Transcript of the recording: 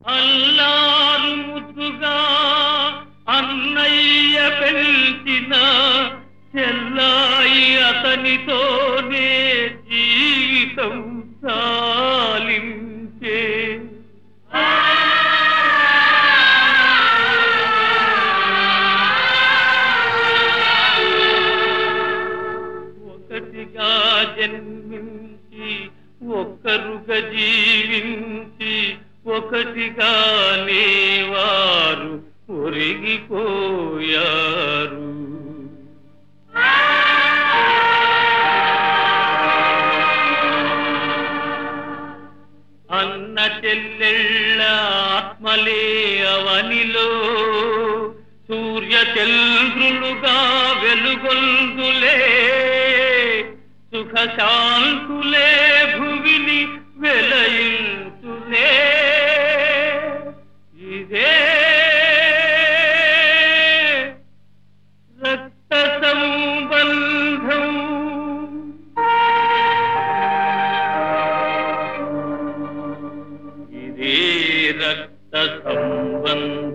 అల్లారు ముద్దుగా అన్నయ్య పెంచిన చెల్లాయి అతనితోనే జీవితం సాలించే. ఒకటిగా జన్మించి ఒక్కరుగా జీవించి ఒకటిగానే వారు ఒరిగిపోయారు. అన్న చెల్లెళ్ళ ఆత్మలే అవనిలో సూర్య చంద్రులుగా వెలుగొందులే. సుఖశాంతులే భువిని వెలయించులే. ఇదే రక్త సంబంధం. ఇదే రక్త సంబంధం.